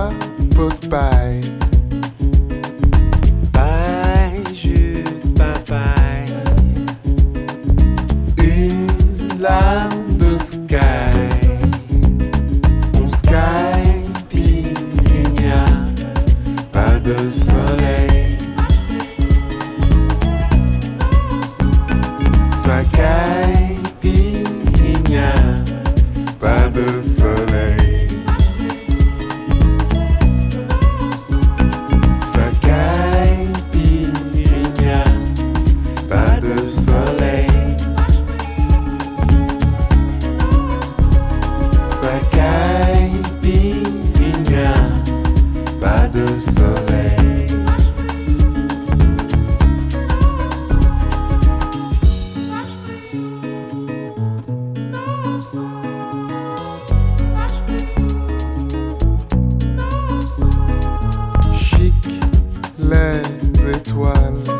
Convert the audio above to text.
pork pie. Paille, jus de papaye. Une larme de sky. On sky, puis il n'y a pas de soleil. Ça caille, puis il n'y a pas de soleil. Ça caille, puis il n'y a pas de soleil. Ça caille, puis il n'y a pas de soleil. Chic, les étoiles.